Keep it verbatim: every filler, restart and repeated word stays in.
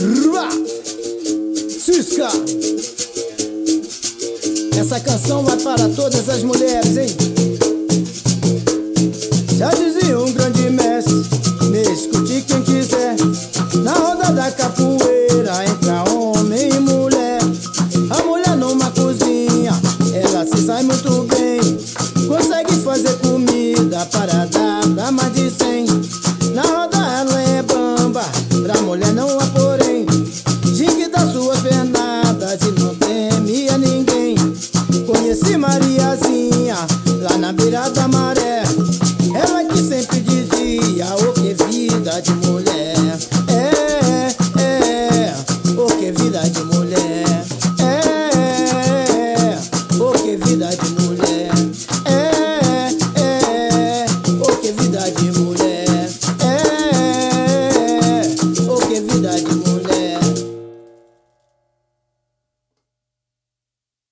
Rua! Cisca! Essa canção vai para todas as mulheres, hein? Já dizia um grande mestre, me escute quem quiser. Na roda da capoeira entra homem e mulher. A mulher numa cozinha, ela se sai muito bem. Consegue fazer comida para dar, dar mais de cem. Na roda ela é bamba, pra mulher não há porém. Jingue das suas pernadas e não teme a ninguém. Conheci Mariazinha lá na beira da maré. Ela que sempre dizia o que é vida de mulher.